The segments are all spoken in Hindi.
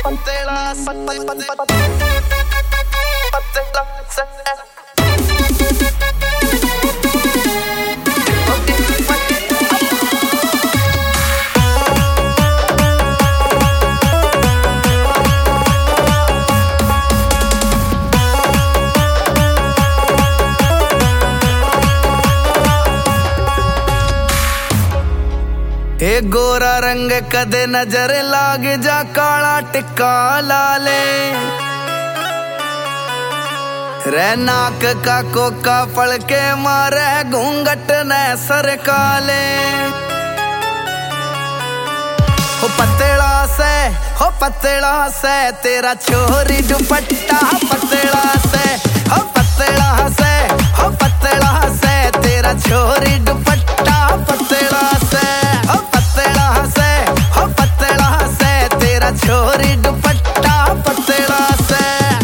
ए गोरा रंग कदे नजर लाग जा काला टिक्का लाले रे नाक का कोका पड़ के मारे घूंघट ने सर काले हो पतला से तेरा छोरी दुपट्टा पतला से हो पतला से तेरा छोरी दुपट्टा पतला से तेरा छोरी दुपट्टा पतला से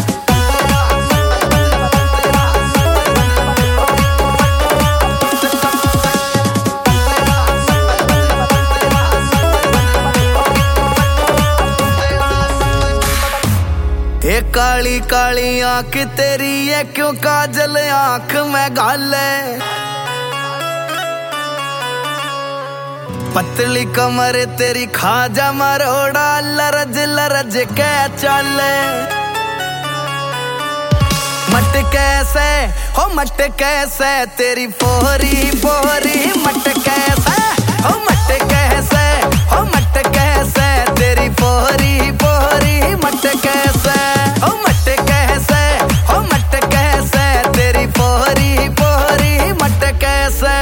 ये काली काली आंख तेरी है क्यों काजल आंख में गाले पतली कमर तेरी खाजा मरोड़ा लरज के चले मट कैसे तेरी पोरी मट कैसे तेरी पोरी मट कैसे तेरी पोरी मट कैसे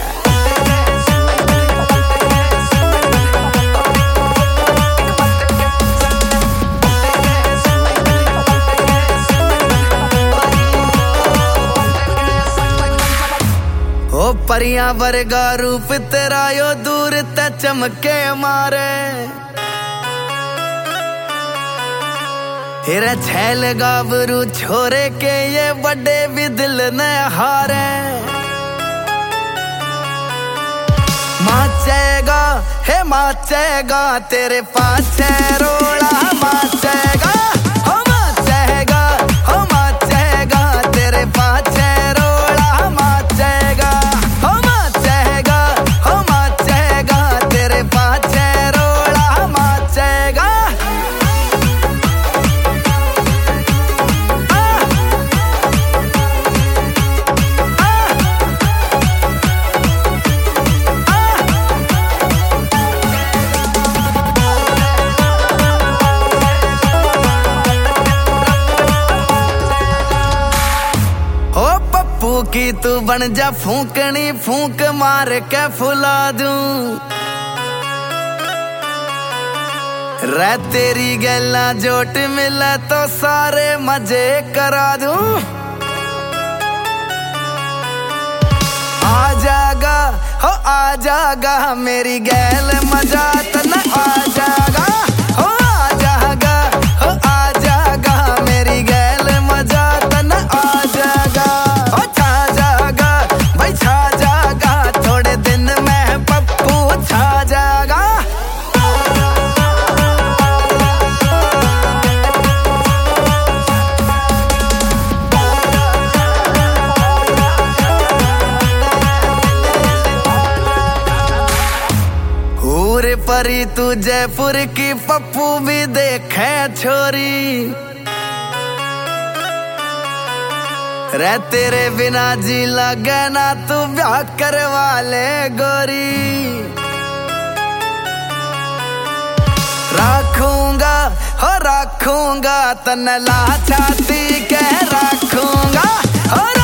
परियां वर्गा रूप तेरा यो दूर ते चमके मारे तेरा छैल गाभरू छोरे के ये बड़े भी दिल ने हारे माचेगा तेरे पाछे रोड़ा माचेगा तेरे पाछे रोड़ा माचेगा तेरे पाछे रोड़ा माचेगा की तू बन जा फूकनी फूक मार के फुला दूं रे तेरी गल्ला जोट मिले तो सारे मजे करा दूं आ जागा मेरी गैल मजा तना आ जागा मेरी गैल मजा तना आ जागा थोड़े दिन में पप्पू छा जागा हूर परी तू जयपुर की पप्पू भी देखे छोरी रे तेरे बिना जी लगे ना तू ब्याह करवा ले गोरी राखूंगा तन ला छाती के राखूंगा